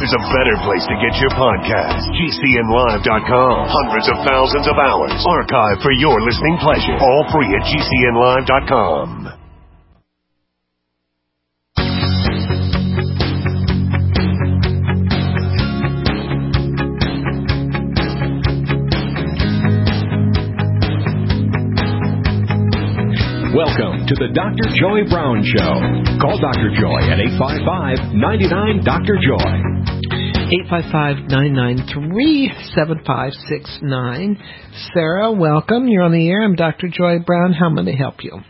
there's a better place to get your podcast. GCNlive.com. Hundreds of thousands of hours archived for your listening pleasure. All free at GCNlive.com. Welcome to the Dr. Joy Brown Show. Call Dr. Joy at 855-99-DR-JOY. 855-993-7569. Sarah, welcome. You're on the air. I'm Dr. Joy Brown. How may I help you?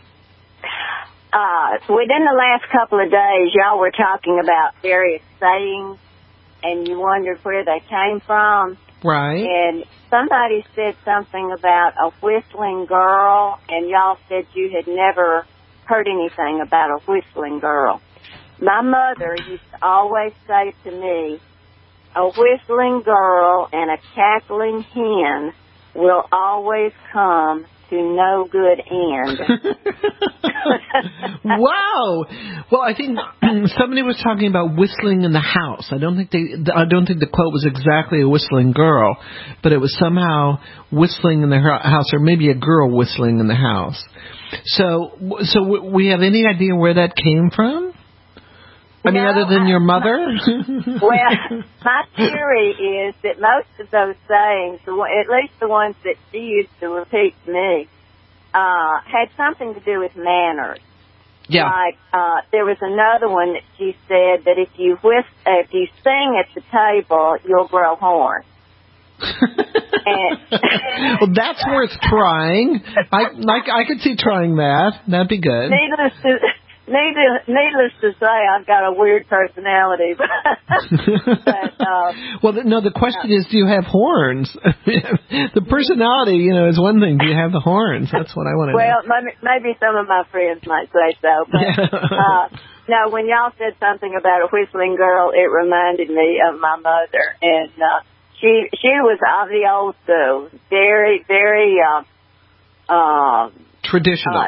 Within the last couple of days, y'all were talking about various sayings, and you wondered where they came from. Right. And somebody said something about a whistling girl, and y'all said you had never heard anything about a whistling girl. My mother used to always say to me, a whistling girl and a cackling hen will always come to no good end. Wow. Well, I think somebody was talking about whistling in the house. I don't think the quote was exactly a whistling girl, but it was somehow whistling in the house, or maybe a girl whistling in the house. So we have any idea where that came from? I mean, other than your mother? Well, my theory is that most of those sayings, at least the ones that she used to repeat to me, had something to do with manners. Yeah. Like, there was another one that she said that if you sing at the table, you'll grow horns. Well, that's worth trying. I could see trying that. That'd be good. Needless to say, I've got a weird personality. But, well, no, the question is, do you have horns? The personality, is one thing. Do you have the horns? That's what I want to know. Well, maybe some of my friends might say so. But, no, when y'all said something about a whistling girl, it reminded me of my mother. And she was of the old school. Very, very... traditional.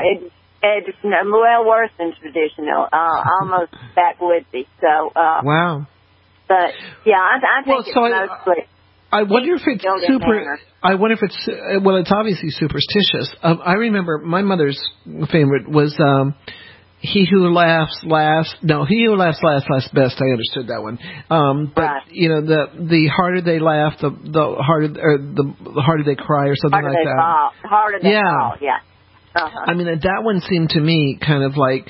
Well, worse than traditional, almost backwoodsy. So, wow. But yeah, I think it's mostly. I wonder if it's super. I wonder if it's it's obviously superstitious. I remember my mother's favorite was "He who laughs last." No, "He who laughs last laughs best." I understood that one. But right. The harder they laugh, the harder they cry, or something like that. Harder they fall. Yeah. Uh-huh. I mean, that one seemed to me kind of like,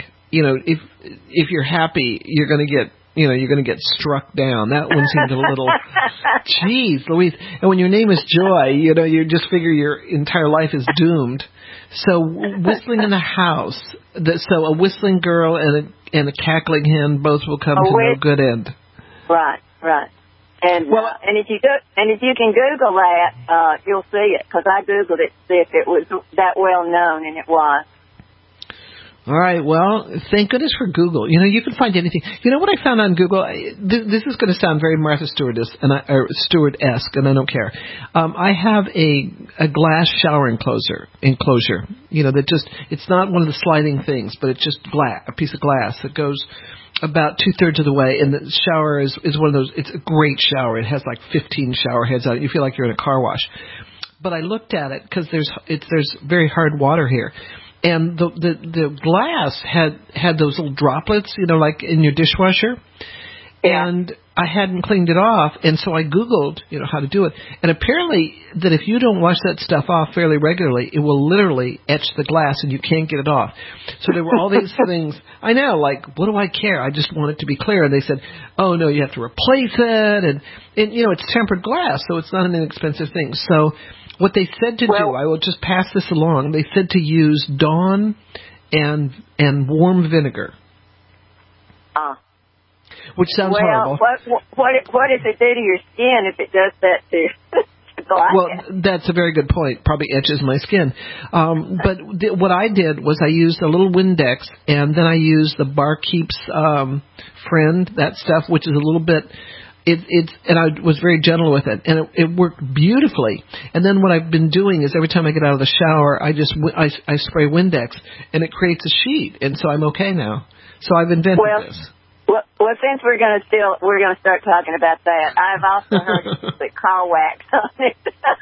if you're happy, you're going to get struck down. That one seemed a little, geez, Louise. And when your name is Joy, you just figure your entire life is doomed. So whistling in the house, so a whistling girl and a cackling hen both will come to no good end. Right. And if you can Google that, you'll see it, because I Googled it to see if it was that well known, and it was. All right. Well, thank goodness for Google. You can find anything. You know what I found on Google? This is going to sound very Martha Stewart-esque, and I don't care. I have a glass shower enclosure. That it's not one of the sliding things, but it's just a piece of glass that goes about 2/3 of the way, and the shower is one of those. It's a great shower. It has like 15 shower heads on it. You feel like you're in a car wash. But I looked at it because there's very hard water here, and the glass had those little droplets, like in your dishwasher. Yeah. And I hadn't cleaned it off, and so I Googled, how to do it. And apparently that if you don't wash that stuff off fairly regularly, it will literally etch the glass, and you can't get it off. So there were all these things. I know, like, what do I care? I just want it to be clear. And they said, oh, no, you have to replace it. And it's tempered glass, so it's not an inexpensive thing. So what they said to do, I will just pass this along. They said to use Dawn and warm vinegar. Which sounds horrible. What does it do to your skin if it does that to glass? Well, that's a very good point. Probably etches my skin. But what I did was I used a little Windex, and then I used the Barkeep's Friend, that stuff, which is a little bit... and I was very gentle with it, and it worked beautifully. And then what I've been doing is every time I get out of the shower, I spray Windex, and it creates a sheet, and so I'm okay now. So I've invented this. Well, since we're going to start talking about that. I've also heard you put car wax on it.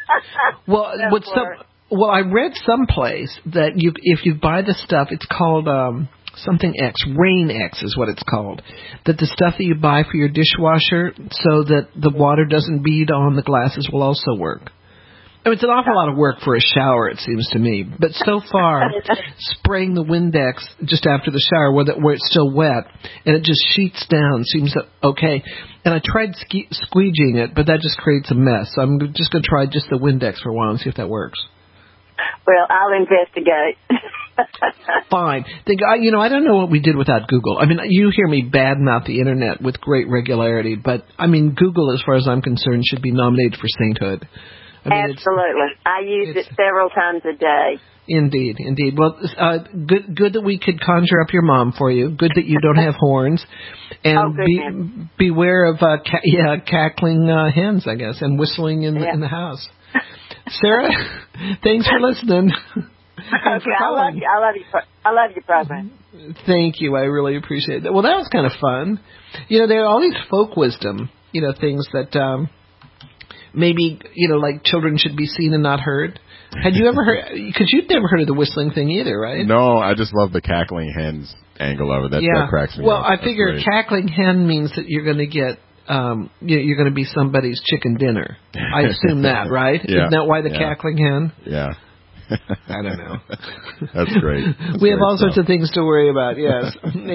Well, I read someplace that if you buy the stuff, it's called something X, Rain X is what it's called. That the stuff that you buy for your dishwasher so that the water doesn't bead on the glasses will also work. I mean, it's an awful lot of work for a shower, it seems to me. But so far, spraying the Windex just after the shower where it's still wet and it just sheets down seems okay. And I tried squeegeeing it, but that just creates a mess. So I'm just going to try just the Windex for a while and see if that works. Well, I'll investigate. Fine. I don't know what we did without Google. I mean, you hear me badmouth the Internet with great regularity, but, I mean, Google, as far as I'm concerned, should be nominated for sainthood. I mean, absolutely. I use it several times a day. Indeed. Well, good that we could conjure up your mom for you. Good that you don't have horns. And beware of cackling hens, I guess, and whistling in the house. Sarah, thanks for listening. Thanks for calling. I love your program. Thank you. I really appreciate that. Well, that was kind of fun. There are all these folk wisdom, things that maybe, like children should be seen and not heard. Had you ever heard, because you'd never heard of the whistling thing either, right? No, I just love the cackling hens angle of it. That cracks me up. Well, I figure cackling hen means that you're going to get, you're going to be somebody's chicken dinner. I assume that, right? Yeah. Isn't that why the cackling hen? Yeah. I don't know. That's great. We have all sorts of things to worry about, yes.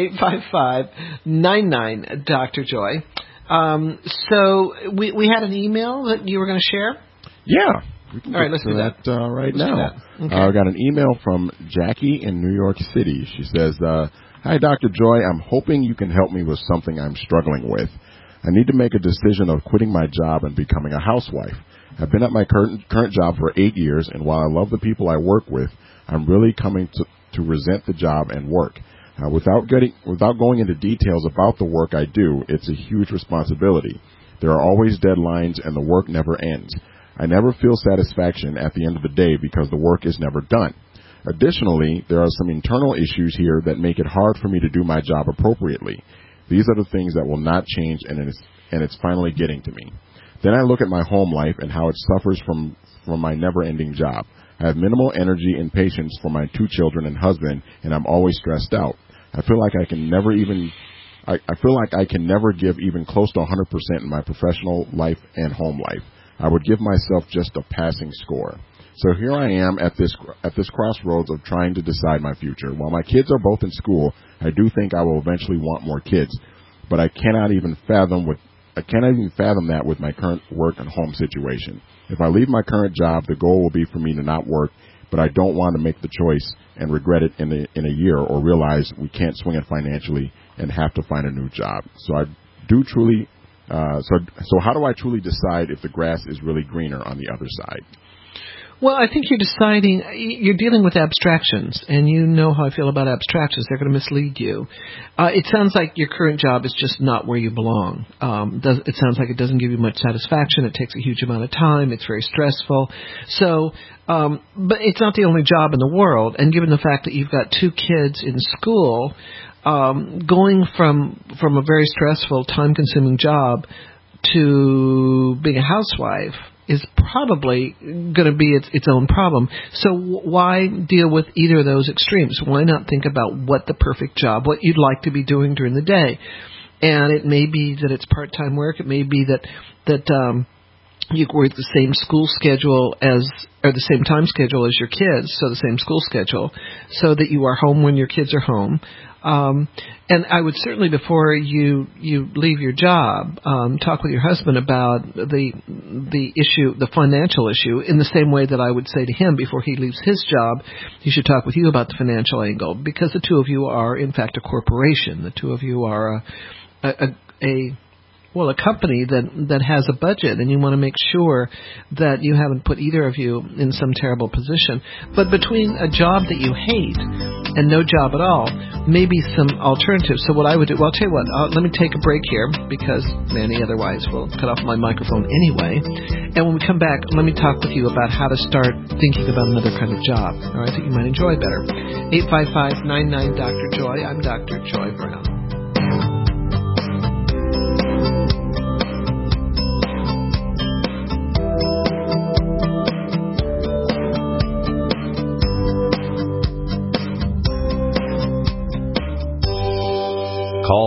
855-99 Dr. Joy. So we had an email that you were going to share? Yeah. All right, let's do that right now. Okay. I got an email from Jackie in New York City. She says, "Hi, Dr. Joy. I'm hoping you can help me with something I'm struggling with. I need to make a decision of quitting my job and becoming a housewife. I've been at my current job for 8 years, and while I love the people I work with, I'm really coming to resent the job and work. Without going into details about the work I do, it's a huge responsibility. There are always deadlines, and the work never ends. I never feel satisfaction at the end of the day because the work is never done. Additionally, there are some internal issues here that make it hard for me to do my job appropriately. These are the things that will not change, and it's finally getting to me. Then I look at my home life and how it suffers from my never-ending job. I have minimal energy and patience for my 2 children and husband, and I'm always stressed out. I feel like I can never give even close to 100% in my professional life and home life. I would give myself just a passing score. So here I am at this crossroads of trying to decide my future. While my kids are both in school, I do think I will eventually want more kids, but I cannot even fathom that with my current work and home situation. If I leave my current job, the goal will be for me to not work, but I don't want to make the choice and regret it in a year or realize we can't swing it financially and have to find a new job. So I do truly. So how do I truly decide if the grass is really greener on the other side? Well, I think you're dealing with abstractions, and you know how I feel about abstractions. They're going to mislead you. It sounds like your current job is just not where you belong. It sounds like it doesn't give you much satisfaction. It takes a huge amount of time. It's very stressful. So, but it's not the only job in the world, and given the fact that you've got 2 kids in school, going from a very stressful, time-consuming job to being a housewife is probably going to be its own problem. So why deal with either of those extremes? Why not think about what the perfect job, what you'd like to be doing during the day? And it may be that it's part-time work. It may be that you work the same school schedule or the same time schedule as your kids, so the same school schedule, so that you are home when your kids are home. And I would certainly, before you leave your job, talk with your husband about the issue, the financial issue, in the same way that I would say to him before he leaves his job, he should talk with you about the financial angle, because the 2 of you are, in fact, a corporation. The 2 of you are a company that has a budget, and you want to make sure that you haven't put either of you in some terrible position. But between a job that you hate and no job at all, maybe some alternatives. So what I would do, well, I'll tell you what, let me take a break here, because Manny otherwise will cut off my microphone anyway. And when we come back, let me talk with you about how to start thinking about another kind of job, all right, that you might enjoy better. 855-99-Dr. Joy. I'm Dr. Joy Brown.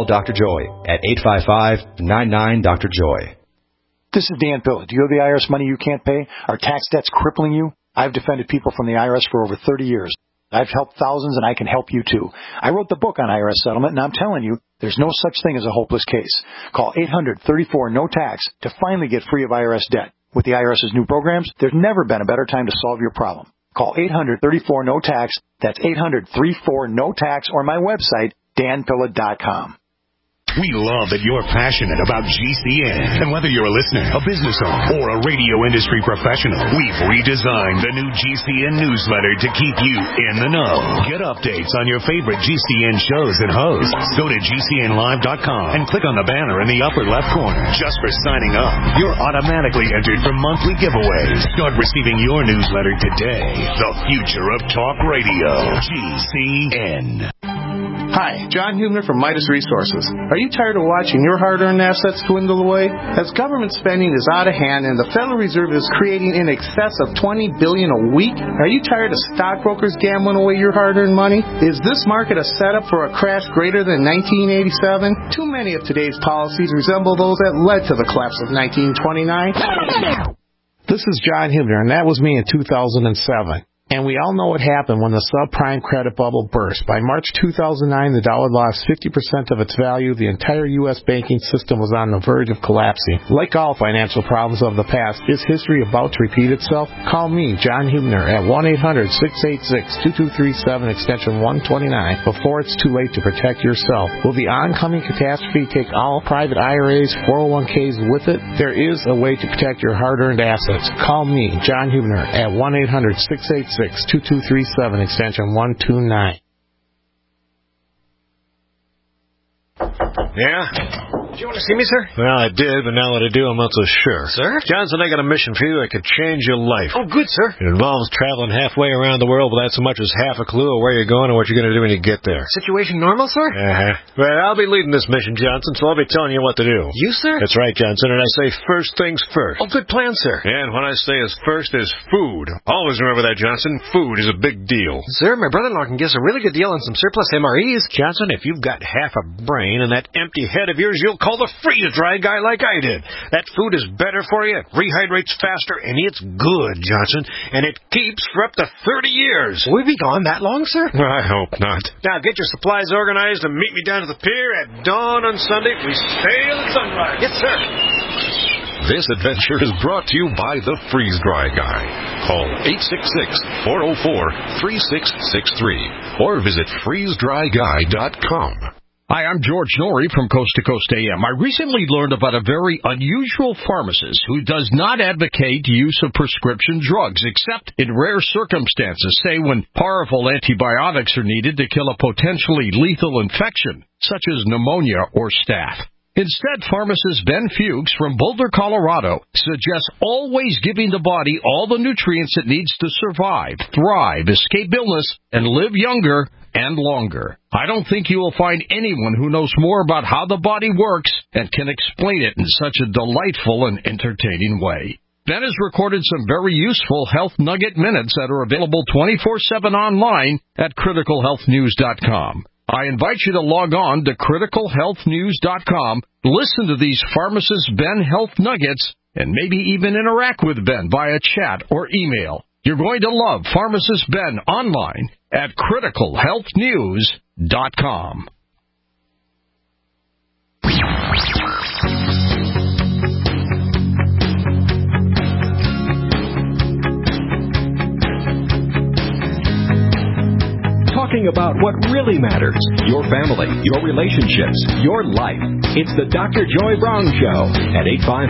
Dr. Joy at 855-99-DR-JOY. This is Dan Pilla. Do you owe the IRS money you can't pay? Are tax debts crippling you? I've defended people from the IRS for over 30 years. I've helped thousands, and I can help you, too. I wrote the book on IRS settlement, and I'm telling you, there's no such thing as a hopeless case. Call 800-34-NO-TAX to finally get free of IRS debt. With the IRS's new programs, there's never been a better time to solve your problem. Call 800-34-NO-TAX. That's 800-34-NO-TAX, or my website, danpilla.com. We love that you're passionate about GCN. And whether you're a listener, a business owner, or a radio industry professional, we've redesigned the new GCN newsletter to keep you in the know. Get updates on your favorite GCN shows and hosts. Go to GCNlive.com and click on the banner in the upper left corner. Just for signing up, you're automatically entered for monthly giveaways. Start receiving your newsletter today. The future of talk radio. GCN. Hi, John Hubner from Midas Resources. Are you tired of watching your hard-earned assets dwindle away? As government spending is out of hand and the Federal Reserve is creating in excess of $20 billion a week, are you tired of stockbrokers gambling away your hard-earned money? Is this market a setup for a crash greater than 1987? Too many of today's policies resemble those that led to the collapse of 1929. This is John Hubner, and that was me in 2007. And we all know what happened when the subprime credit bubble burst. By March 2009, the dollar lost 50% of its value. The entire U.S. banking system was on the verge of collapsing. Like all financial problems of the past, is history about to repeat itself? Call me, John Hubner, at 1-800-686-2237, extension 129, before it's too late to protect yourself. Will the oncoming catastrophe take all private IRAs, 401ks with it? There is a way to protect your hard-earned assets. Call me, John Hubner, at 1-800-686-2237, extension 129. Yeah? Did you want to see me, sir? Well, I did, but now that I do, I'm not so sure. Sir? Johnson, I got a mission for you that could change your life. Oh, good, sir. It involves traveling halfway around the world without so much as half a clue of where you're going and what you're going to do when you get there. Situation normal, sir? Well, I'll be leading this mission, Johnson, so I'll be telling you what to do. You, sir? That's right, Johnson, and I say first things first. Oh, good plan, sir. And when I say as first is food. Always remember that, Johnson. Food is a big deal. Sir, my brother-in-law can give us a really good deal on some surplus MREs. Johnson, if you've got half a brain and that empty head of yours, you'll call the freeze-dry guy like I did. That food is better for you, it rehydrates faster, and it's good, Johnson, and it keeps for up to 30 years. Will we be gone that long, sir? I hope not. Now get your supplies organized and meet me down to the pier at dawn on Sunday. We sail at sunrise. Yes, sir. This adventure is brought to you by the Freeze Dry Guy. Call 866-404-3663 or visit freezedryguy.com. Hi, I'm George Norrie from Coast to Coast AM. I recently learned about a very unusual pharmacist who does not advocate use of prescription drugs, except in rare circumstances, say when powerful antibiotics are needed to kill a potentially lethal infection, such as pneumonia or staph. Instead, pharmacist Ben Fuchs from Boulder, Colorado, suggests always giving the body all the nutrients it needs to survive, thrive, escape illness, and live younger and longer. I don't think you will find anyone who knows more about how the body works and can explain it in such a delightful and entertaining way. Ben has recorded some very useful Health Nugget Minutes that are available 24/7 online at criticalhealthnews.com. I invite you to log on to criticalhealthnews.com, listen to these Pharmacist Ben Health Nuggets, and maybe even interact with Ben via chat or email. You're going to love Pharmacist Ben online at criticalhealthnews.com. Talking about what really matters, your family, your relationships, your life. It's the Dr. Joy Brown Show at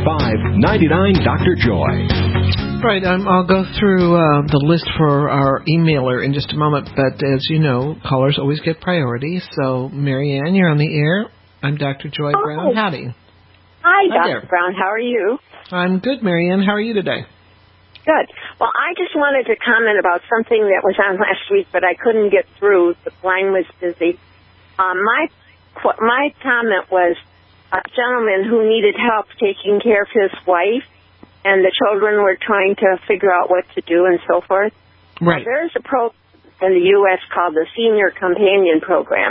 855-99-DR-JOY. Right, I'll go through the list for our emailer in just a moment, but as you know, callers always get priority. So, Marianne, you're on the air. I'm Dr. Joy Brown. Howdy. Hi, Dr. Brown. How are you? I'm good, Marianne. How are you today? Good. Well, I just wanted to comment about something that was on last week, but I couldn't get through. The line was busy. My comment was a gentleman who needed help taking care of his wife, and the children were trying to figure out what to do and so forth. Right. There's a program in the U.S. called the Senior Companion Program,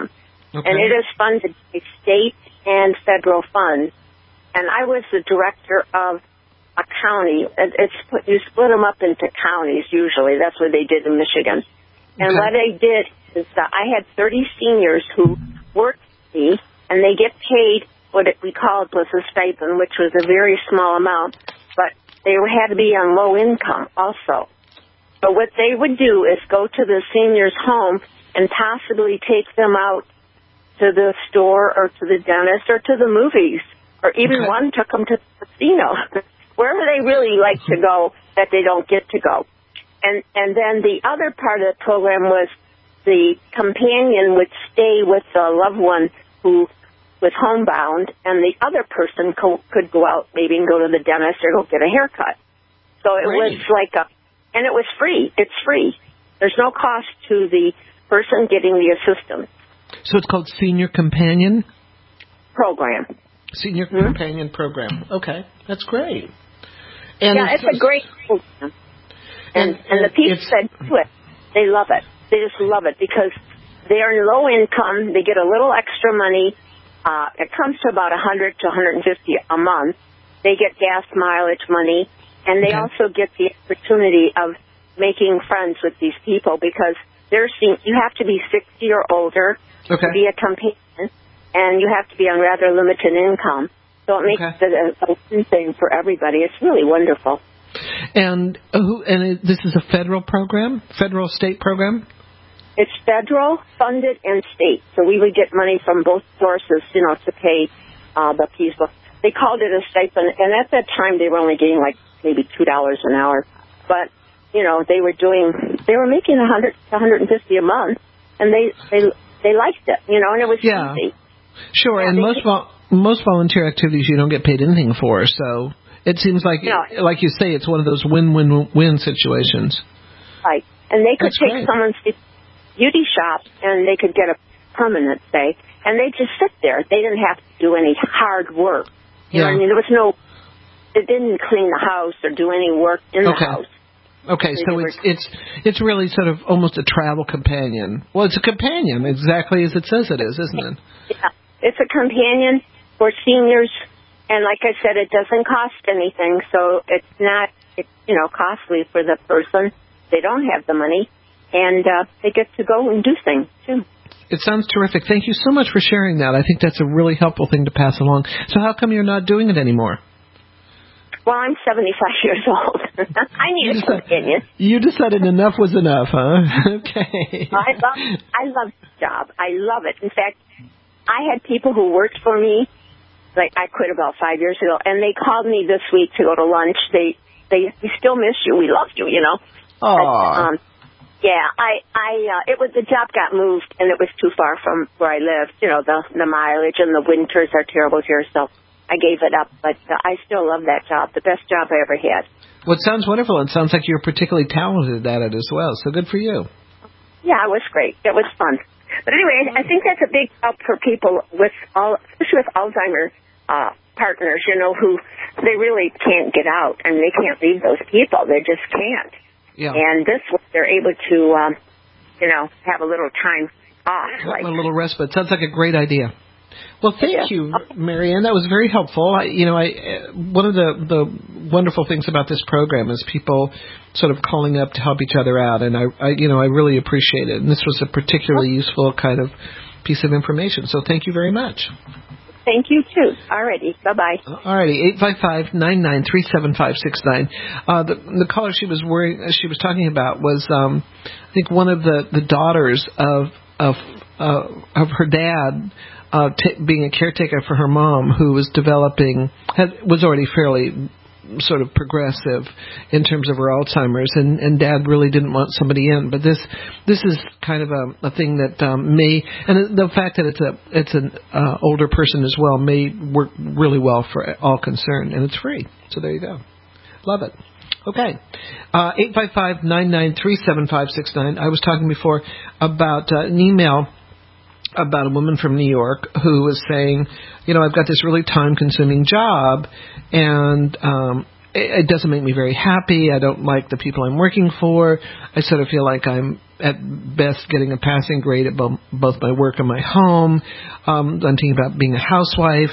And it is funded by state and federal funds. And I was the director of a county. You split them up into counties usually. That's what they did in Michigan. And what I did is I had 30 seniors who worked with me, and they get paid what we called was a stipend, which was a very small amount, but they had to be on low income also. So what they would do is go to the seniors' home and possibly take them out to the store or to the dentist or to the movies, or even one took them to the casino, wherever they really like to go that they don't get to go. And then the other part of the program was the companion would stay with the loved one who was homebound, and the other person could go out maybe and go to the dentist or go get a haircut. So it was and it was free. It's free. There's no cost to the person getting the assistance. So it's called Senior Companion Program. Senior Companion Program. Okay, that's great. And it's a great program. And the people that do it, they love it. They just love it because they are low income. They get a little extra money. It comes to about $100 to $150 a month. They get gas mileage money, and they also get the opportunity of making friends with these people because you have to be 60 or older to be a companion, and you have to be on rather limited income. So it makes it a win thing for everybody. It's really wonderful. And this is a federal program, federal state program? It's federal, funded, and state. So we would get money from both sources, to pay the people. They called it a stipend, and at that time they were only getting like maybe $2 an hour. But they were making $100 to $150 a month, and they liked it, and it was easy. Sure, and most volunteer activities you don't get paid anything for, so it seems like you say, it's one of those win-win-win situations. Right, and they could take someone's beauty shop, and they could get a permanent stay, and they just sit there. They didn't have to do any hard work. You know what I mean? They didn't clean the house or do any work in the house. Okay, so it's really sort of almost a travel companion. Well, it's a companion, exactly as it says it is, isn't it? Yeah, it's a companion for seniors, and like I said, it doesn't cost anything, so it's not costly for the person. They don't have the money. And they get to go and do things, too. It sounds terrific. Thank you so much for sharing that. I think that's a really helpful thing to pass along. So how come you're not doing it anymore? Well, I'm 75 years old. I need a companion. You decided enough was enough, huh? Okay. I love this job. I love it. In fact, I had people who worked for me, like I quit about 5 years ago, and they called me this week to go to lunch. We still miss you. We loved you, Aww. Yeah, the job got moved, and it was too far from where I lived. The mileage and the winters are terrible here, so I gave it up. But I still love that job, the best job I ever had. Well, it sounds wonderful. It sounds like you're particularly talented at it as well, so good for you. Yeah, it was great. It was fun. But anyway, I think that's a big help for people especially with Alzheimer's partners, who they really can't get out, and they can't leave those people. They just can't. Yeah. And this way they're able to, have a little time off. A little respite. Sounds like a great idea. Well, thank you, Marianne. That was very helpful. One of the wonderful things about this program is people sort of calling up to help each other out, and I really appreciate it. And this was a particularly useful kind of piece of information. So thank you very much. Thank you, too. All righty. Bye-bye. All righty. 855-993-7569. The caller she was talking about was, I think, one of the daughters of her dad being a caretaker for her mom, who was was already fairly sort of progressive in terms of her Alzheimer's, and Dad really didn't want somebody in. But this is kind of a thing that may, and the fact that it's an older person as well may work really well for all concerned, and it's free. So there you go. Love it. Okay. 855-993-7569. I was talking before about an email about a woman from New York who was saying, I've got this really time-consuming job, and it doesn't make me very happy. I don't like the people I'm working for. I sort of feel like I'm at best getting a passing grade at both my work and my home. I'm thinking about being a housewife,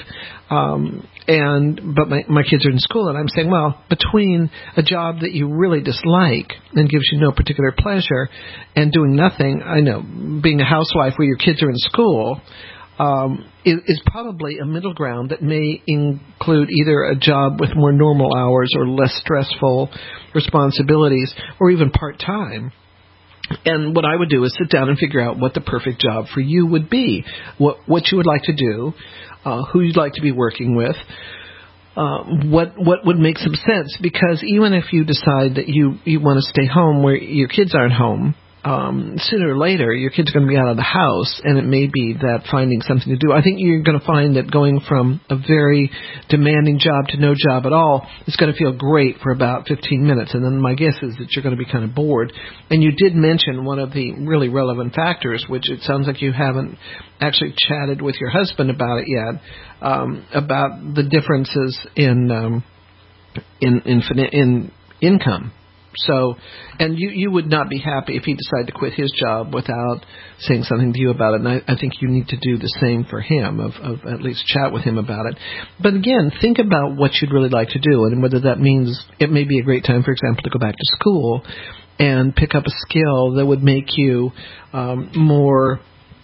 but my kids are in school, and I'm saying, well, between a job that you really dislike and gives you no particular pleasure and doing nothing, I know being a housewife where your kids are in school is probably a middle ground that may include either a job with more normal hours or less stressful responsibilities, or even part-time. And what I would do is sit down and figure out what the perfect job for you would be, what you would like to do, who you'd like to be working with, what would make some sense. Because even if you decide that you want to stay home where your kids aren't home, sooner or later your kids are going to be out of the house, and it may be that finding something to do. I think you're going to find that going from a very demanding job to no job at all is going to feel great for about 15 minutes, and then my guess is that you're going to be kind of bored. And you did mention one of the really relevant factors, which it sounds like you haven't actually chatted with your husband about it yet, about the differences in income. So, and you would not be happy if he decided to quit his job without saying something to you about it. And I think you need to do the same for him, of at least chat with him about it. But again, think about what you'd really like to do, and whether that means it may be a great time, for example, to go back to school and pick up a skill that would make you more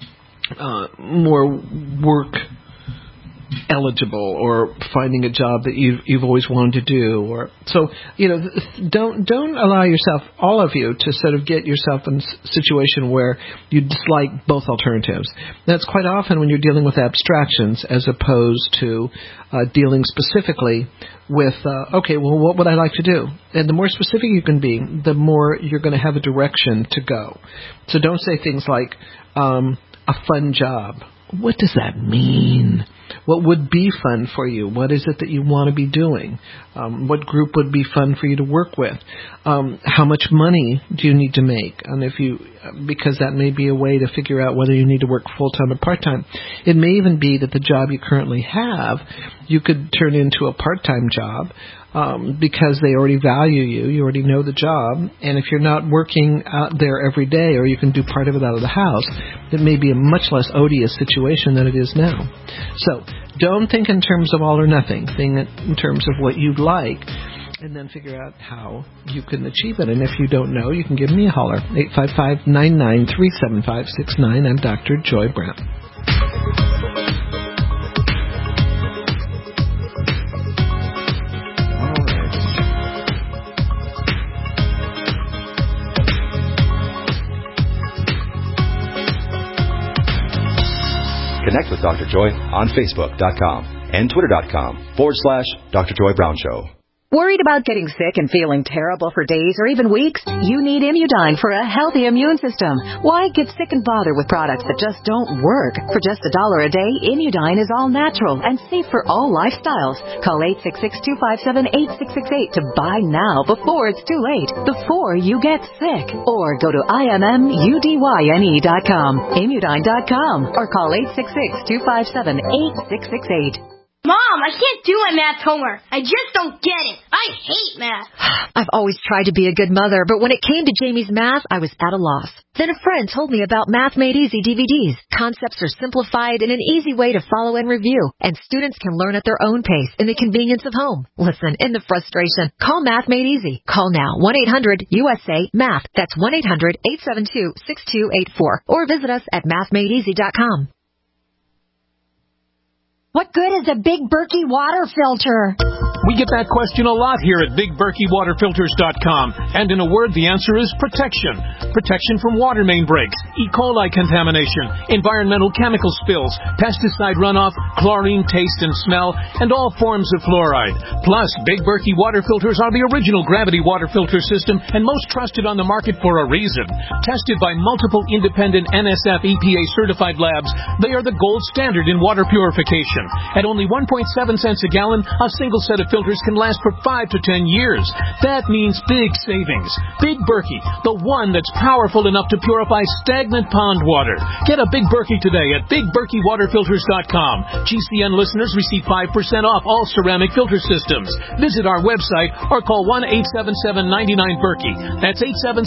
work eligible, or finding a job that you've always wanted to do. Or so, don't allow yourself, all of you, to sort of get yourself in a situation where you dislike both alternatives. That's quite often when you're dealing with abstractions as opposed to dealing specifically with, okay, well, what would I like to do? And the more specific you can be, the more you're going to have a direction to go. So don't say things like, a fun job. What does that mean? What would be fun for you? What is it that you want to be doing? What group would be fun for you to work with? How much money do you need to make? And because that may be a way to figure out whether you need to work full-time or part-time. It may even be that the job you currently have, you could turn into a part-time job, because they already value you. You already know the job. And if you're not working out there every day, or you can do part of it out of the house, it may be a much less odious situation than it is now. So don't think in terms of all or nothing. Think in terms of what you'd like, and then figure out how you can achieve it. And if you don't know, you can give me a holler. 855-993-7569. I'm Dr. Joy Brown. Connect with Dr. Joy on Facebook.com and Twitter.com/Dr. Joy Brown Show. Worried about getting sick and feeling terrible for days or even weeks? You need Immudyne for a healthy immune system. Why get sick and bother with products that just don't work? For just $1 a day, Immudyne is all natural and safe for all lifestyles. Call 866-257-8668 to buy now before it's too late, before you get sick. Or go to IMMUDYNE.com, Immudyne.com, or call 866-257-8668. Mom, I can't do my math homework. I just don't get it. I hate math. I've always tried to be a good mother, but when it came to Jamie's math, I was at a loss. Then a friend told me about Math Made Easy DVDs. Concepts are simplified in an easy way to follow and review, and students can learn at their own pace in the convenience of home. Listen, in the frustration, call Math Made Easy. Call now, 1-800-USA-MATH. That's 1-800-872-6284. Or visit us at mathmadeeasy.com. What good is a Big Berkey water filter? We get that question a lot here at BigBerkeyWaterFilters.com. And in a word, the answer is protection. Protection from water main breaks, E. coli contamination, environmental chemical spills, pesticide runoff, chlorine taste and smell, and all forms of fluoride. Plus, Big Berkey water filters are the original gravity water filter system and most trusted on the market for a reason. Tested by multiple independent NSF EPA certified labs, they are the gold standard in water purification. At only 1.7 cents a gallon, a single set of filters filters can last for 5 to 10 years. That means big savings. Big Berkey, the one that's powerful enough to purify stagnant pond water. Get a Big Berkey today at BigBerkeyWaterFilters.com. GCN listeners receive 5% off all ceramic filter systems. Visit our website or call 1-877-99-BERKEY. That's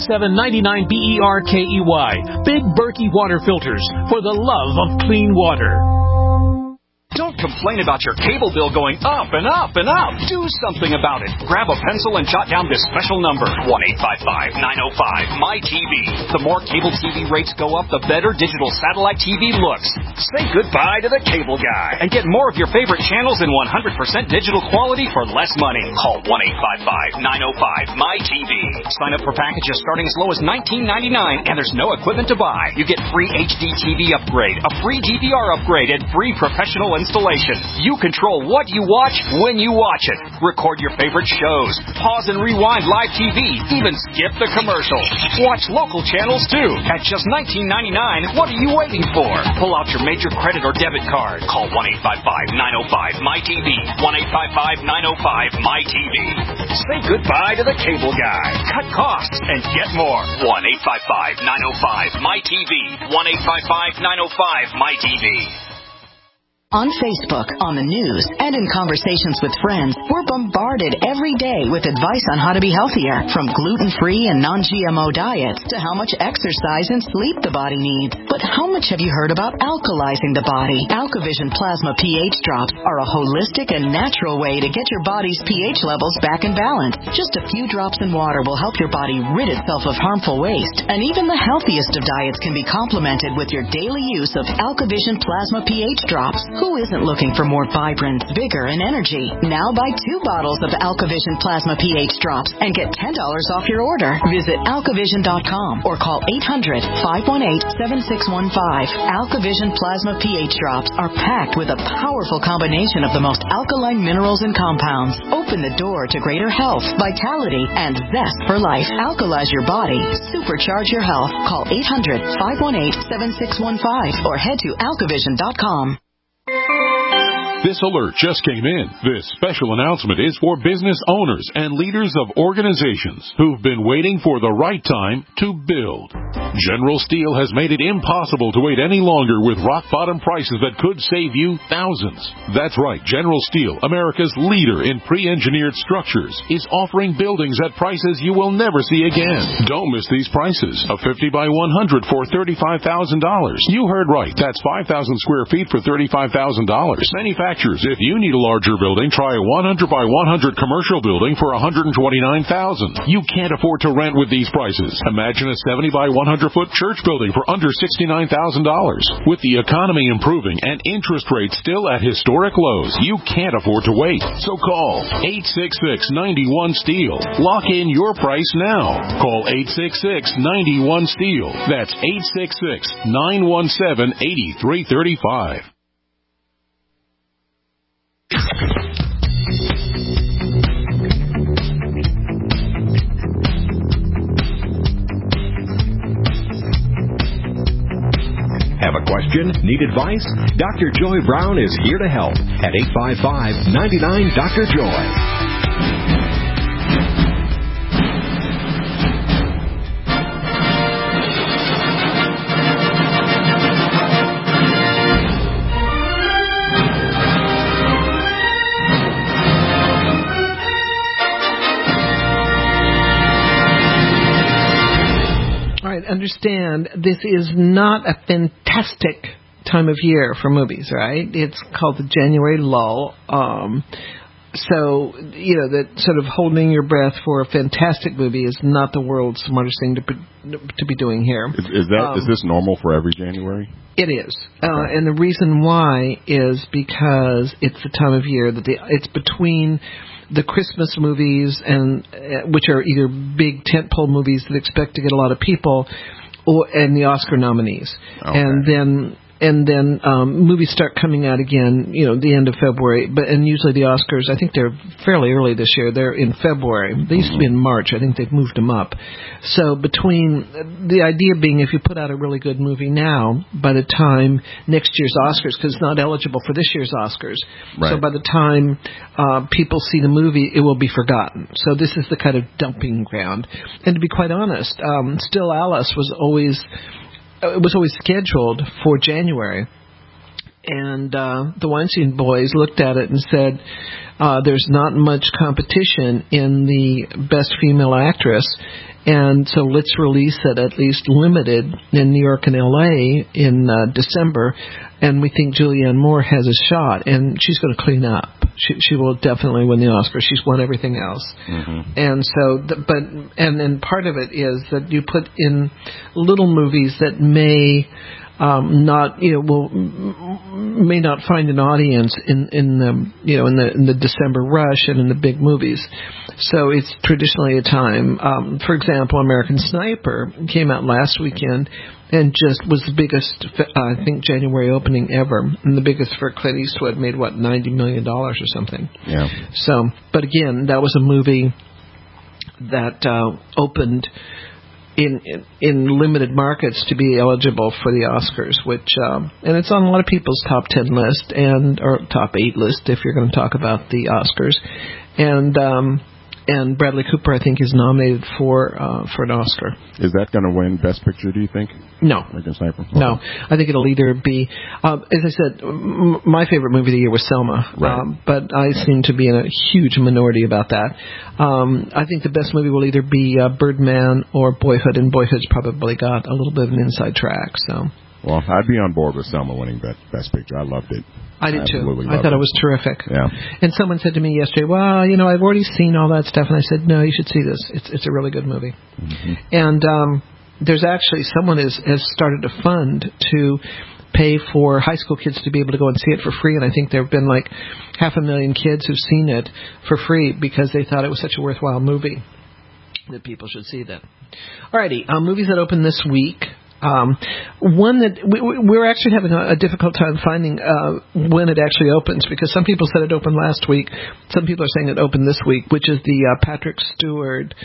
877-99-BERKEY. Big Berkey Water Filters, for the love of clean water. Don't complain about your cable bill going up and up and up. Do something about it. Grab a pencil and jot down this special number, 1-855-905-MY-TV. The more cable TV rates go up, the better digital satellite TV looks. Say goodbye to the cable guy and get more of your favorite channels in 100% digital quality for less money. Call 1-855-905-MY-TV. Sign up for packages starting as low as $19.99, and there's no equipment to buy. You get free HD TV upgrade, a free DVR upgrade, and free professional installation. You control what you watch when you watch it. Record your favorite shows. Pause and rewind live TV. Even skip the commercials. Watch local channels too. At just $19.99, what are you waiting for? Pull out your major credit or debit card. Call 1-855-905-MY-TV. 1-855-905-MY-TV. Say goodbye to the cable guy. Cut costs and get more. 1-855-905-MY-TV. 1-855-905-MY-TV. On Facebook, on the news, and in conversations with friends, we're bombarded every day with advice on how to be healthier, from gluten-free and non-GMO diets to how much exercise and sleep the body needs. But how much have you heard about alkalizing the body? AlkaVision Plasma pH drops are a holistic and natural way to get your body's pH levels back in balance. Just a few drops in water will help your body rid itself of harmful waste. And even the healthiest of diets can be complemented with your daily use of AlkaVision Plasma pH drops. Who isn't looking for more vibrance, vigor, and energy? Now buy 2 bottles of AlkaVision Plasma pH drops and get $10 off your order. Visit AlkaVision.com or call 800-518-7615. AlkaVision Plasma pH drops are packed with a powerful combination of the most alkaline minerals and compounds. Open the door to greater health, vitality, and zest for life. Alkalize your body. Supercharge your health. Call 800-518-7615 or head to AlkaVision.com. This alert just came in. This special announcement is for business owners and leaders of organizations who've been waiting for the right time to build. General Steel has made it impossible to wait any longer with rock-bottom prices that could save you thousands. That's right. General Steel, America's leader in pre-engineered structures, is offering buildings at prices you will never see again. Don't miss these prices. A 50 by 100 for $35,000. You heard right. That's 5,000 square feet for $35,000. Manufacturers, if you need a larger building, try a 100 by 100 commercial building for $129,000. You can't afford to rent with these prices. Imagine a 70 by 100 foot church building for under $69,000. With the economy improving and interest rates still at historic lows, you can't afford to wait. So call 866-91-STEEL. Lock in your price now. Call 866-91-STEEL. That's 866-917-8335. Have a question? Need advice? Dr. Joy Brown is here to help at 855-99-DR-JOY. Understand, this is not a fantastic time of year for movies, right? It's called the January lull. So, that sort of holding your breath for a fantastic movie is not the world's smartest thing to be doing here. Is this normal for every January? It is. And the reason why is because it's the time of year that it's between the Christmas movies, and which are either big tentpole movies that expect to get a lot of people, and the Oscar nominees. Okay. And then then movies start coming out again, the end of February. And usually the Oscars, I think they're fairly early this year. They're in February. They used to be in March. I think they've moved them up. So between the idea being, if you put out a really good movie now, by the time next year's Oscars, because it's not eligible for this year's Oscars, so by the time people see the movie, it will be forgotten. So this is the kind of dumping ground. And to be quite honest, Still Alice was always scheduled for January. And the Weinstein boys looked at it and said, there's not much competition in the Best Female Actress, and so let's release it at least limited in New York and L.A. in December, and we think Julianne Moore has a shot, and she's going to clean up. She will definitely win the Oscar. She's won everything else. And so, and part of it is that you put in little movies that may may not find an audience in the December rush and in the big movies. So it's traditionally a time. For example, American Sniper came out last weekend and just was the biggest, I think, January opening ever, and the biggest for Clint Eastwood, made $90 million or something. Yeah. So, but again, that was a movie that opened in limited markets to be eligible for the Oscars, which and it's on a lot of people's top 10 list or top 8 list if you're going to talk about the Oscars, and Bradley Cooper, I think, is nominated for an Oscar. Is that going to win Best Picture, do you think? No. American Sniper? Okay. No. I think it'll either be, as I said, my favorite movie of the year was Selma. Right. But I seem to be in a huge minority about that. I think the best movie will either be Birdman or Boyhood, and Boyhood's probably got a little bit of an inside track. So. Well, I'd be on board with Selma winning Best Picture. I loved it. I did too. I thought it was terrific. Yeah. And someone said to me yesterday, well, I've already seen all that stuff. And I said, no, you should see this. It's a really good movie. And there's actually someone has started a fund to pay for high school kids to be able to go and see it for free. And I think there have been like 500,000 kids who've seen it for free because they thought it was such a worthwhile movie that people should see that. Alrighty, movies that open this week. One that we're actually having a difficult time finding when it actually opens, because some people said it opened last week, some people are saying it opened this week, which is the Patrick Stewart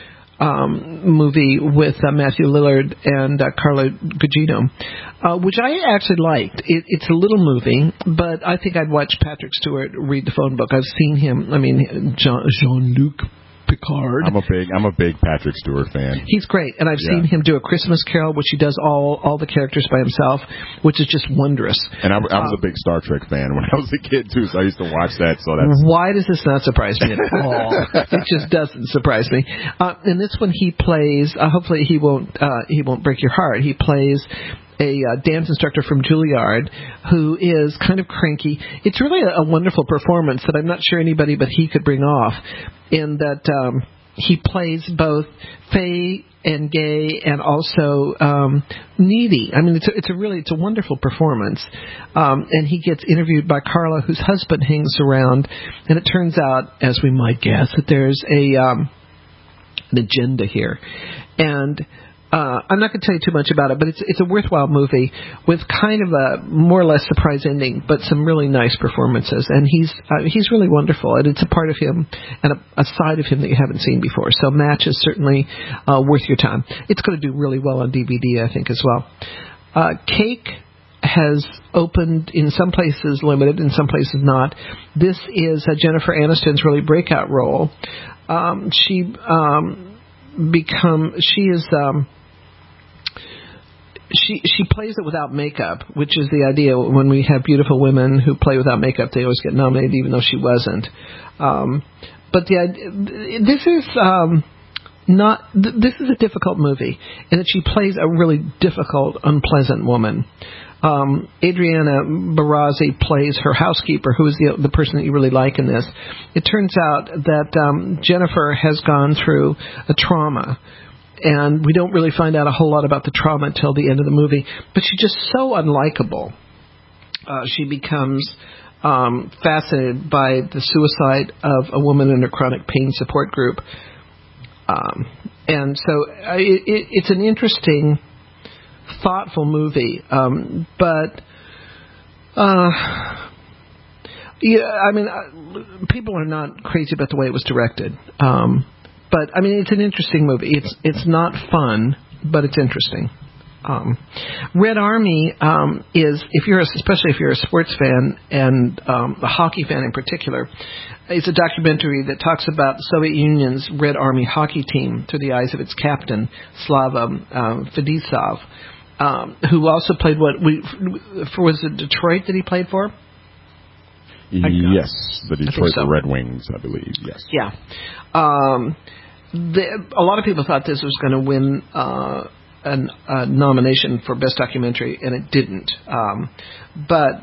movie with Matthew Lillard and Carla Gugino, which I actually liked. It's a little movie, but I think I'd watch Patrick Stewart read the phone book. I've seen him. I mean, Jean-Luc Picard. I'm a big Patrick Stewart fan. He's great, and I've seen him do A Christmas Carol, which he does all the characters by himself, which is just wondrous. And I was a big Star Trek fan when I was a kid too, so I used to watch that. So that's why does this not surprise me at all? It just doesn't surprise me. In this one, he plays. Hopefully, he won't break your heart. He plays a dance instructor from Juilliard who is kind of cranky. It's really a wonderful performance that I'm not sure anybody but he could bring off, in that he plays both fey and gay and also needy. I mean, it's a wonderful performance. And he gets interviewed by Carla, whose husband hangs around, and it turns out, as we might guess, that there's an agenda here. And I'm not going to tell you too much about it, but it's a worthwhile movie with kind of a more or less surprise ending, but some really nice performances. And he's really wonderful, and it's a part of him and a side of him that you haven't seen before. So Match is certainly worth your time. It's going to do really well on DVD, I think, as well. Cake has opened in some places limited, in some places not. This is Jennifer Aniston's really breakout role. She plays it without makeup, which is the idea. When we have beautiful women who play without makeup, they always get nominated, even though she wasn't. But this is a difficult movie, in that she plays a really difficult, unpleasant woman. Adriana Barazzi plays her housekeeper, who is the person that you really like in this. It turns out that Jennifer has gone through a trauma, and we don't really find out a whole lot about the trauma until the end of the movie. But she's just so unlikable. She becomes fascinated by the suicide of a woman in a chronic pain support group. And so it's an interesting, thoughtful movie. But Yeah, I mean, people are not crazy about the way it was directed. But, I mean, it's an interesting movie. It's not fun, but it's interesting. Red Army is, especially if you're a sports fan and a hockey fan in particular, it's a documentary that talks about the Soviet Union's Red Army hockey team through the eyes of its captain, Slava Fedisov, who also played was it Detroit that he played for? Yes, the Detroit Red Wings, I believe, yes. Yeah. A lot of people thought this was going to win a nomination for Best Documentary, and it didn't. But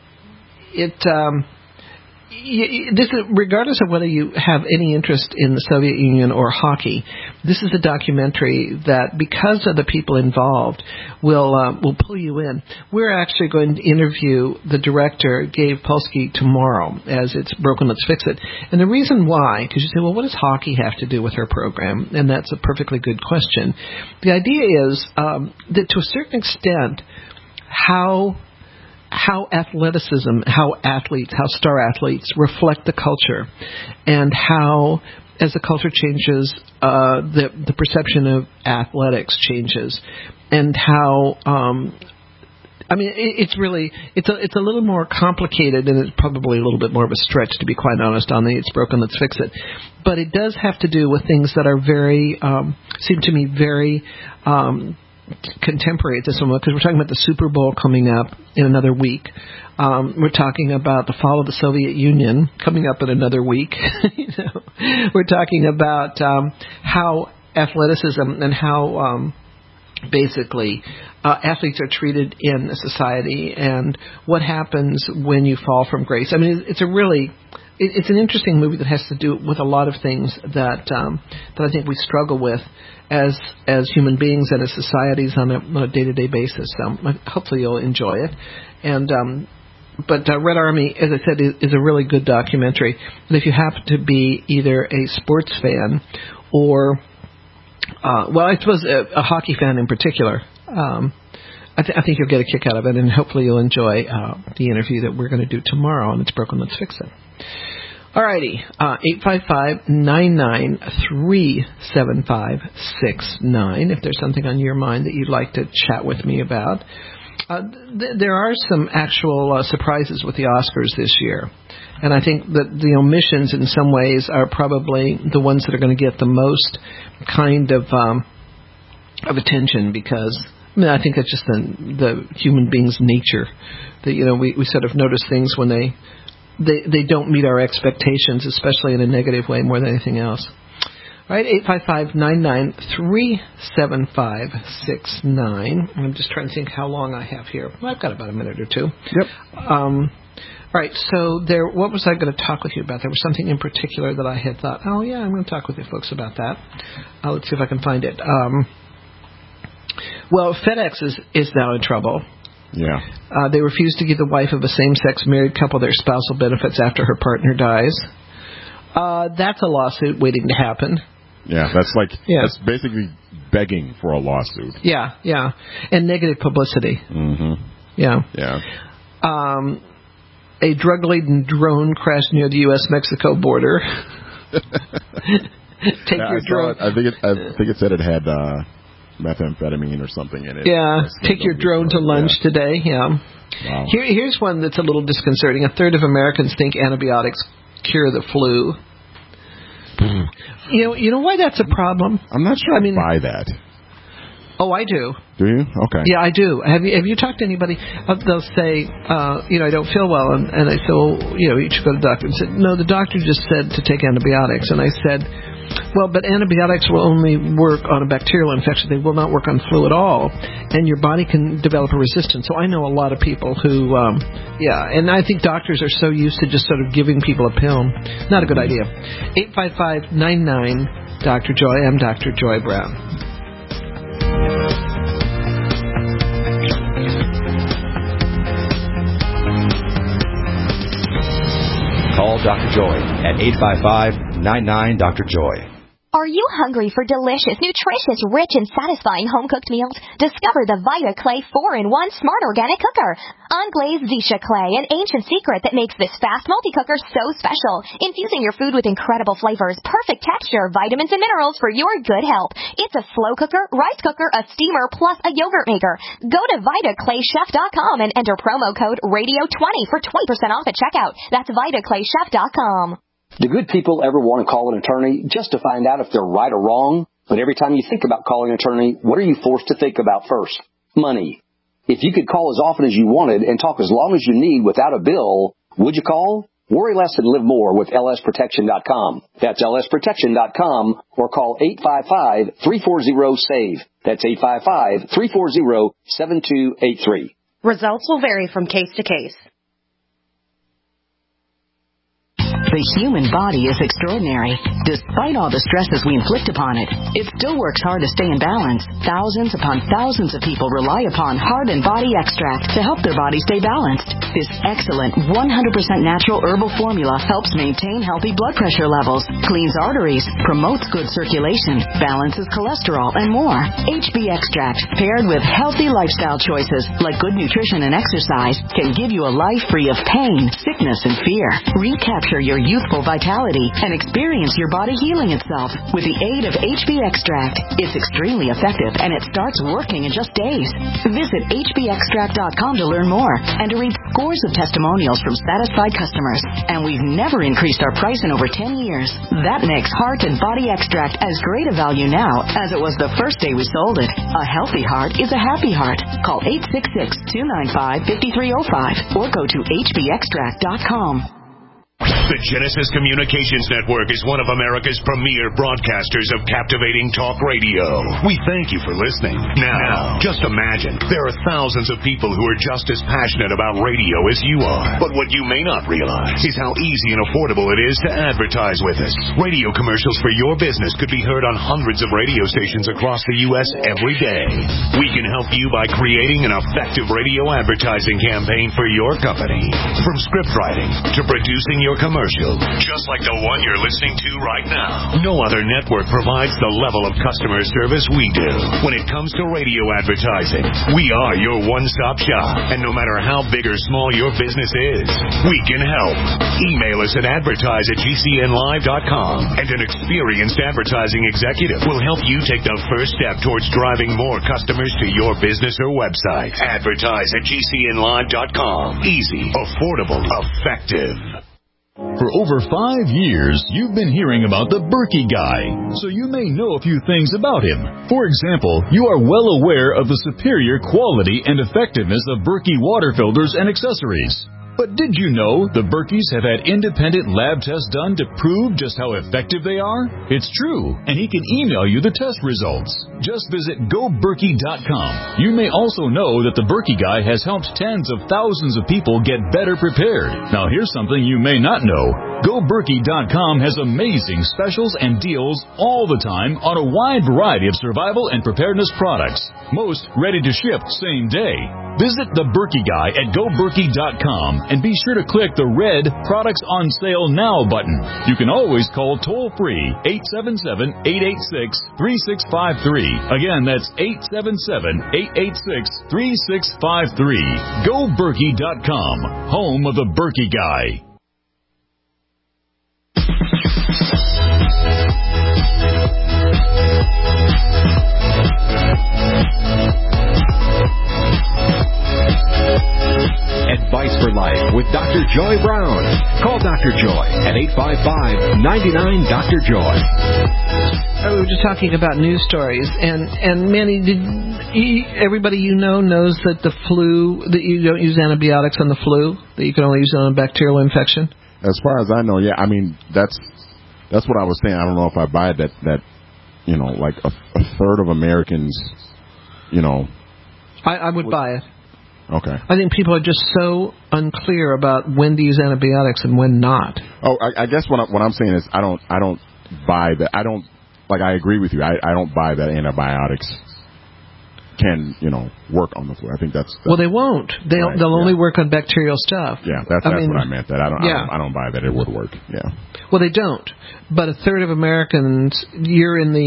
this is, regardless of whether you have any interest in the Soviet Union or hockey, this is a documentary that, because of the people involved, will pull you in. We're actually going to interview the director, Gabe Polsky, tomorrow, as it's Broken, Let's Fix It. And the reason why, because you say, well, what does hockey have to do with her program? And that's a perfectly good question. The idea is that, to a certain extent, how athleticism, how star athletes reflect the culture, and how, as the culture changes, the perception of athletics changes, and how, it's a little more complicated, and it's probably a little bit more of a stretch, to be quite honest, on the It's Broken, Let's Fix It. But it does have to do with things that are seem to me very contemporary at this moment, because we're talking about the Super Bowl coming up in another week. We're talking about the fall of the Soviet Union coming up in another week. We're talking about how athleticism and how basically athletes are treated in a society, and what happens when you fall from grace. I mean, it's an interesting movie that has to do with a lot of things that I think we struggle with as human beings and as societies on a day-to-day basis. Hopefully you'll enjoy it. But Red Army, as I said, is a really good documentary. And if you happen to be either a sports fan or, I suppose a hockey fan in particular, I think you'll get a kick out of it, and hopefully you'll enjoy the interview that we're going to do tomorrow on It's Broken, Let's Fix It. Alrighty, 855-993-7569, if there's something on your mind that you'd like to chat with me about. There are some actual surprises with the Oscars this year, and I think that the omissions in some ways are probably the ones that are going to get the most kind of attention, because I think that's just the human being's nature, that we sort of notice things when they don't meet our expectations, especially in a negative way, more than anything else. All right, 855-993-7569. I'm just trying to think how long I have here. Well, I've got about a minute or two. Yep. All right, so what was I going to talk with you about? There was something in particular that I had thought, oh, yeah, I'm going to talk with you folks about that. Let's see if I can find it. Well, FedEx is now in trouble. Yeah. They refused to give the wife of a same-sex married couple their spousal benefits after her partner dies. That's a lawsuit waiting to happen. Yeah, that's basically begging for a lawsuit. Yeah, and negative publicity. Mm-hmm. Yeah. Yeah. A drug-laden drone crashed near the U.S.-Mexico border. Your drone. I think it said it had methamphetamine or something in it. Yeah, take your drone to lunch today. Yeah. Wow. Here's one that's a little disconcerting. A third of Americans think antibiotics cure the flu. You know why that's a problem? I'm not sure I buy that. Oh, I do. Do you? Okay. Yeah, I do. Have you talked to anybody? They'll say, I don't feel well, and I say, well, you should go to the doctor. And said, no, the doctor just said to take antibiotics. And I said, well, but antibiotics will only work on a bacterial infection. They will not work on flu at all, and your body can develop a resistance. So I know a lot of people who, and I think doctors are so used to just sort of giving people a pill. Not a good idea. 855-99-Dr. Joy. I'm Dr. Joy Brown. Call Dr. Joy at 855-99-Dr. Joy. Are you hungry for delicious, nutritious, rich, and satisfying home-cooked meals? Discover the Vita Clay 4-in-1 Smart Organic Cooker. Unglazed Zisha Clay, an ancient secret that makes this fast multi-cooker so special. Infusing your food with incredible flavors, perfect texture, vitamins, and minerals for your good health. It's a slow cooker, rice cooker, a steamer, plus a yogurt maker. Go to VitaClayChef.com and enter promo code RADIO20 for 20% off at checkout. That's VitaClayChef.com. Do good people ever want to call an attorney just to find out if they're right or wrong? But every time you think about calling an attorney, what are you forced to think about first? Money. If you could call as often as you wanted and talk as long as you need without a bill, would you call? Worry less and live more with lsprotection.com. That's lsprotection.com or call 855-340-SAVE. That's 855-340-7283. Results will vary from case to case. The human body is extraordinary. Despite all the stresses we inflict upon it, it still works hard to stay in balance. Thousands upon thousands of people rely upon Heart and Body Extract to help their body stay balanced. This excellent 100% natural herbal formula helps maintain healthy blood pressure levels, cleans arteries, promotes good circulation, balances cholesterol, and more. HB Extract, paired with healthy lifestyle choices like good nutrition and exercise, can give you a life free of pain, sickness, and fear. Recapture your youthful vitality and experience your body healing itself with the aid of HB Extract. It's extremely effective and it starts working in just days. Visit hbextract.com to learn more and to read scores of testimonials from satisfied customers. And we've never increased our price in over 10 years. That makes Heart and Body Extract as great a value now as it was the first day we sold it. A healthy heart is a happy heart. Call 866-295-5305 or go to hbextract.com. The Genesis Communications Network is one of America's premier broadcasters of captivating talk radio. We thank you for listening. Now, just imagine, there are thousands of people who are just as passionate about radio as you are. But what you may not realize is how easy and affordable it is to advertise with us. Radio commercials for your business could be heard on hundreds of radio stations across the U.S. every day. We can help you by creating an effective radio advertising campaign for your company. From script writing to producing your commercial, just like the one you're listening to right now. No other network provides the level of customer service we do. When it comes to radio advertising, we are your one-stop shop. And no matter how big or small your business is, we can help. Email us at advertise@gcnlive.com, and an experienced advertising executive will help you take the first step towards driving more customers to your business or website. Advertise@gcnlive.com. Easy, affordable, effective. For over 5 years, you've been hearing about the Berkey Guy, so you may know a few things about him. For example, you are well aware of the superior quality and effectiveness of Berkey water filters and accessories. But did you know the Berkeys have had independent lab tests done to prove just how effective they are? It's true, and he can email you the test results. Just visit GoBerkey.com. You may also know that the Berkey Guy has helped tens of thousands of people get better prepared. Now here's something you may not know. GoBerkey.com has amazing specials and deals all the time on a wide variety of survival and preparedness products. Most ready to ship same day. Visit the Berkey Guy at GoBerkey.com and be sure to click the red Products on Sale Now button. You can always call toll-free 877-886-3653. Again, that's 877-886-3653. GoBerkey.com, home of the Berkey Guy. Advice for Life with Dr. Joy Brown. Call Dr. Joy at 855-99-DR-JOY. We were just talking about news stories, and Manny, everybody you know knows that the flu, that you don't use antibiotics on the flu, that you can only use it on a bacterial infection? As far as I know, yeah. I mean, that's what I was saying. I don't know if I buy that you know, like a third of Americans, you know. I would buy it. Okay. I think people are just so unclear about when to use antibiotics and when not. Oh, I guess what I'm saying is I don't buy that. I agree with you. I don't buy that antibiotics can, work on the flu. I think that's well, they won't. They'll only work on bacterial stuff. Yeah, that's what I meant. That I don't buy that it would work. Yeah. Well, they don't. But a third of Americans, you're in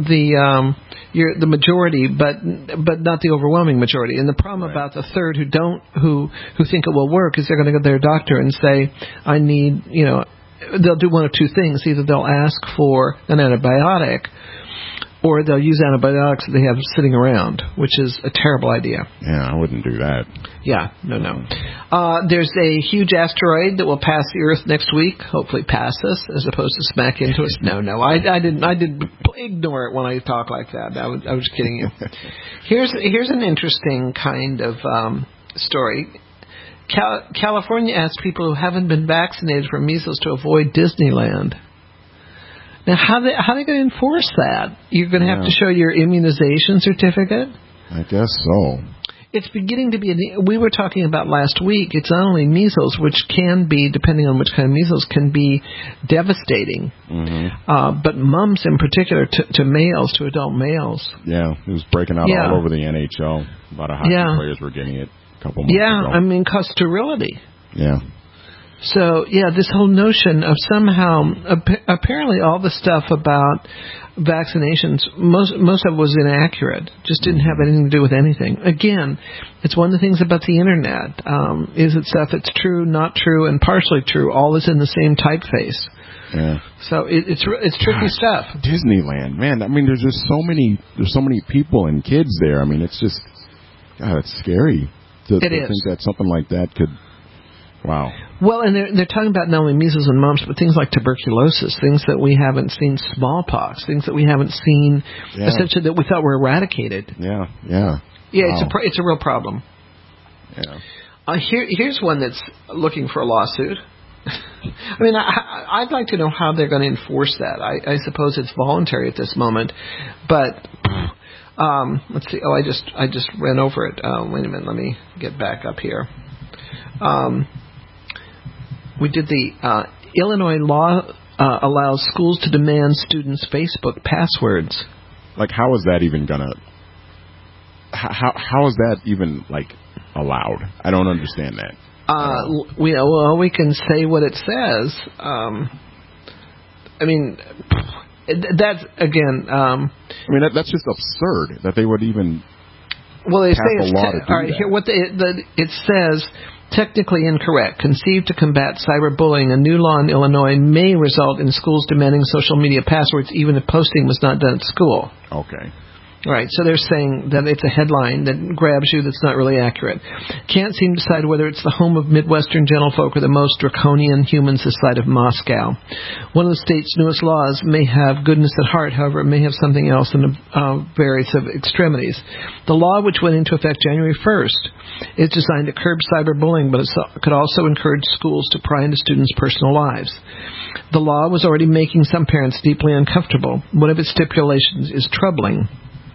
you're the majority, but not the overwhelming majority. And the problem about the third who think it will work is they're going to go to their doctor and say, I need, they'll do one of two things. Either they'll ask for an antibiotic, or they'll use antibiotics that they have sitting around, which is a terrible idea. Yeah, I wouldn't do that. Yeah, no. There's a huge asteroid that will pass the Earth next week. Hopefully pass us as opposed to smack into us. No, I didn't ignore it when I talk like that. I was kidding you. Here's an interesting kind of story. California asks people who haven't been vaccinated for measles to avoid Disneyland. Now, how are they going to enforce that? You're going to have to show your immunization certificate? I guess so. It's beginning to be, we were talking about last week, it's not only measles, which can be, depending on which kind of measles, can be devastating. Mm-hmm. But mumps in particular, to males, to adult males. Yeah, it was breaking out all over the NHL. A lot of hockey players were getting it a couple months ago. Cause sterility. Yeah. So, this whole notion of somehow, apparently all the stuff about vaccinations, most of it was inaccurate, just didn't have anything to do with anything. Again, it's one of the things about the Internet, is it stuff that's true, not true, and partially true, all is in the same typeface. Yeah. So it's tricky stuff. Disneyland, man, there's just so many people and kids there. It's just, God, it's scary to think that something like that could... Wow. Well, and they're talking about not only measles and mumps, but things like tuberculosis, things that we haven't seen, smallpox, things that we haven't seen, essentially that we thought were eradicated. Yeah. Yeah, wow. It's a real problem. Yeah. Here's one that's looking for a lawsuit. I'd like to know how they're going to enforce that. I suppose it's voluntary at this moment, but let's see. Oh, I just ran over it. Wait a minute. Let me get back up here. We did the Illinois law allows schools to demand students' Facebook passwords. Like, how is that even gonna? How is that even allowed? I don't understand that. We can say what it says. That's again. That's just absurd that they would even. Well, they say it's all right. Here, it says. Technically incorrect. Conceived to combat cyberbullying, a new law in Illinois may result in schools demanding social media passwords even if posting was not done at school. Okay. Right, so they're saying that it's a headline that grabs you that's not really accurate. Can't seem to decide whether it's the home of Midwestern gentlefolk or the most draconian humans this side of Moscow. One of the state's newest laws may have goodness at heart, however, it may have something else in various of extremities. The law, which went into effect January 1st, is designed to curb cyberbullying, but it could also encourage schools to pry into students' personal lives. The law was already making some parents deeply uncomfortable. One of its stipulations is troubling.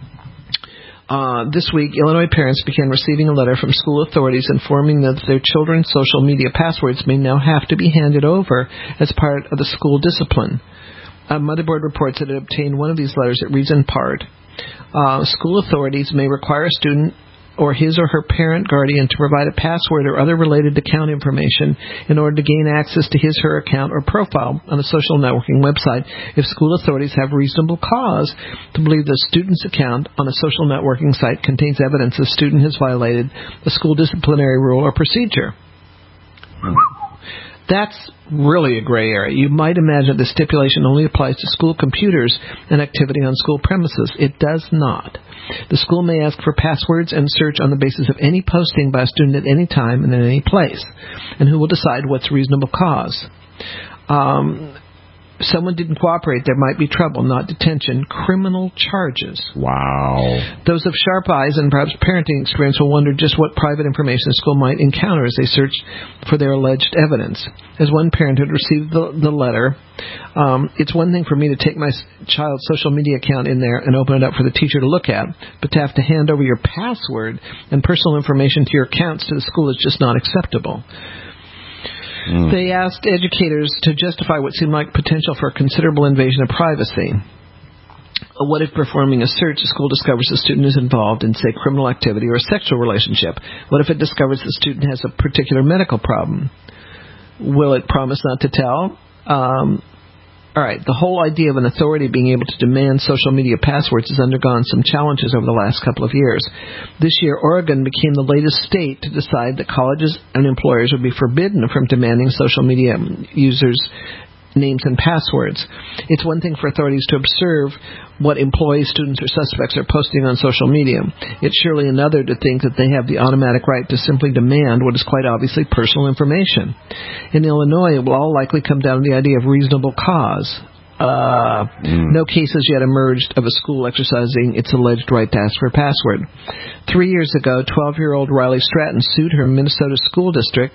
This week, Illinois parents began receiving a letter from school authorities informing them that their children's social media passwords may now have to be handed over as part of the school discipline. Motherboard reports that it obtained one of these letters. It reads in part, school authorities may require a student or his or her parent guardian to provide a password or other related account information in order to gain access to his or her account or profile on a social networking website if school authorities have reasonable cause to believe the student's account on a social networking site contains evidence the student has violated a school disciplinary rule or procedure. That's really a gray area. You might imagine the stipulation only applies to school computers and activity on school premises. It does not. The school may ask for passwords and search on the basis of any posting by a student at any time and in any place. And who will decide what's reasonable cause? Someone didn't cooperate, there might be trouble, not detention, criminal charges. Wow. Those of sharp eyes and perhaps parenting experience will wonder just what private information the school might encounter as they search for their alleged evidence. As one parent had received the letter, it's one thing for me to take my child's social media account in there and open it up for the teacher to look at, but to have to hand over your password and personal information to your accounts to the school is just not acceptable. They asked educators to justify what seemed like potential for a considerable invasion of privacy. What if performing a search, the school discovers the student is involved in, say, criminal activity or a sexual relationship? What if it discovers the student has a particular medical problem? Will it promise not to tell? All right, the whole idea of an authority being able to demand social media passwords has undergone some challenges over the last couple of years. This year, Oregon became the latest state to decide that colleges and employers would be forbidden from demanding social media users' names and passwords. It's one thing for authorities to observe what employees, students, or suspects are posting on social media. It's surely another to think that they have the automatic right to simply demand what is quite obviously personal information. In Illinois, it will all likely come down to the idea of reasonable cause. No cases yet emerged of a school exercising its alleged right to ask for a password. 3 years ago, 12-year-old Riley Stratton sued her Minnesota school district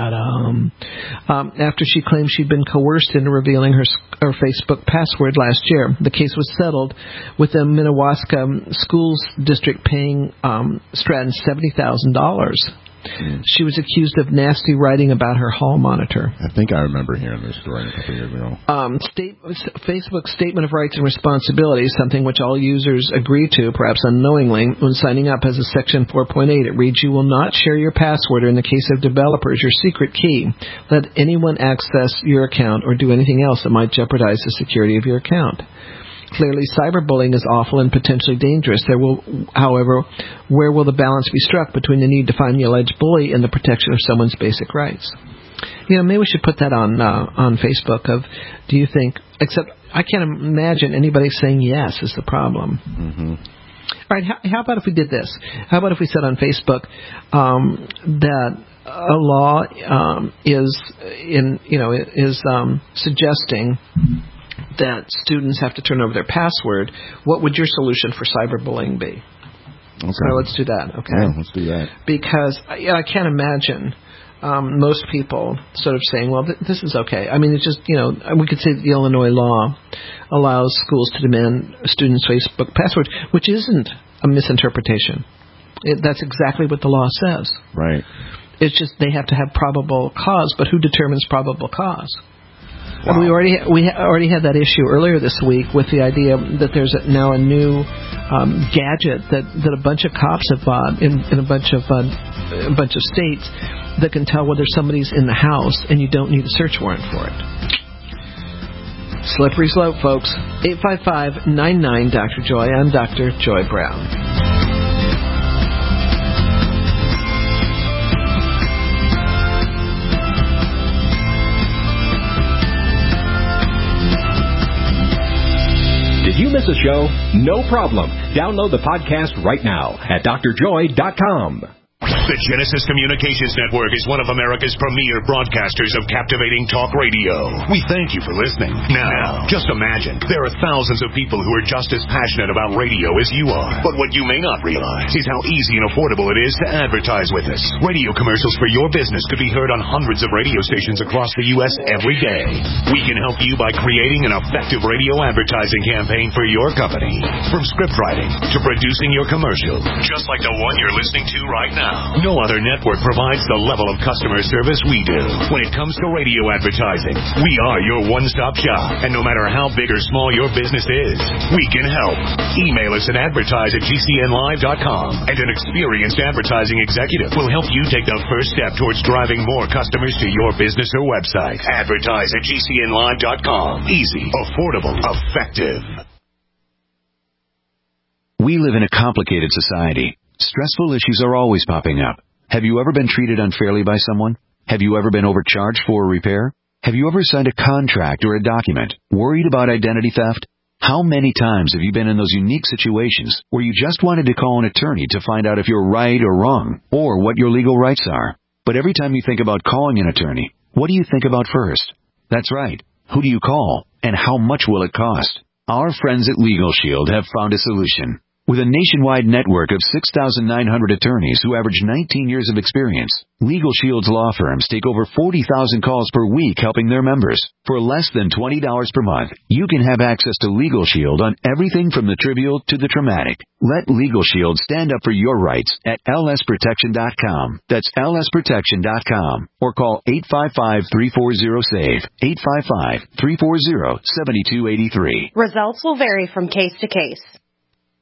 after she claimed she'd been coerced into revealing her Facebook password last year. The case was settled with the Minnewaska Schools District paying Stratton $70,000. She was accused of nasty writing about her hall monitor. I think I remember hearing this story a couple years ago. Facebook's Statement of Rights and Responsibilities, something which all users agree to, perhaps unknowingly, when signing up, has a Section 4.8. It reads, "You will not share your password, or in the case of developers, your secret key. Let anyone access your account or do anything else that might jeopardize the security of your account." Clearly, cyberbullying is awful and potentially dangerous. However, where will the balance be struck between the need to find the alleged bully and the protection of someone's basic rights? Maybe we should put that on Facebook. Do you think? Except I can't imagine anybody saying yes is the problem. Mm-hmm. All right. How about if we did this? How about if we said on Facebook that a law is suggesting that students have to turn over their password? What would your solution for cyberbullying be? Okay. So let's do that, okay? Yeah, let's do that. Because I can't imagine most people sort of saying, well, this is okay. I mean, it's just, we could say that the Illinois law allows schools to demand students' Facebook passwords, which isn't a misinterpretation. That's exactly what the law says. Right. It's just they have to have probable cause, but who determines probable cause? Wow. We already had that issue earlier this week with the idea that there's now a new gadget that a bunch of cops have bought in a bunch of states that can tell whether somebody's in the house, and you don't need a search warrant for it. Slippery slope, folks. 855-99-Dr. Joy. I'm Dr. Joy Brown. Did you miss a show? No problem. Download the podcast right now at drjoy.com. The Genesis Communications Network is one of America's premier broadcasters of captivating talk radio. We thank you for listening. Now, just imagine, there are thousands of people who are just as passionate about radio as you are. But what you may not realize is how easy and affordable it is to advertise with us. Radio commercials for your business could be heard on hundreds of radio stations across the U.S. every day. We can help you by creating an effective radio advertising campaign for your company. From script writing to producing your commercial, just like the one you're listening to right now. No other network provides the level of customer service we do. When it comes to radio advertising, we are your one-stop shop. And no matter how big or small your business is, we can help. Email us at advertise@gcnlive.com, and an experienced advertising executive will help you take the first step towards driving more customers to your business or website. Advertise@gcnlive.com. Easy, affordable, effective. We live in a complicated society. Stressful issues are always popping up. Have you ever been treated unfairly by someone? Have you ever been overcharged for a repair? Have you ever signed a contract or a document worried about identity theft? How many times have you been in those unique situations where you just wanted to call an attorney to find out if you're right or wrong, or what your legal rights are? But every time you think about calling an attorney, what do you think about first? That's right. Who do you call, and how much will it cost? Our friends at Legal Shield have found a solution. With a nationwide network of 6,900 attorneys who average 19 years of experience, Legal Shield's law firms take over 40,000 calls per week helping their members. For less than $20 per month, you can have access to Legal Shield on everything from the trivial to the traumatic. Let Legal Shield stand up for your rights at lsprotection.com. That's lsprotection.com. Or call 855-340-SAVE. 855-340-7283. Results will vary from case to case.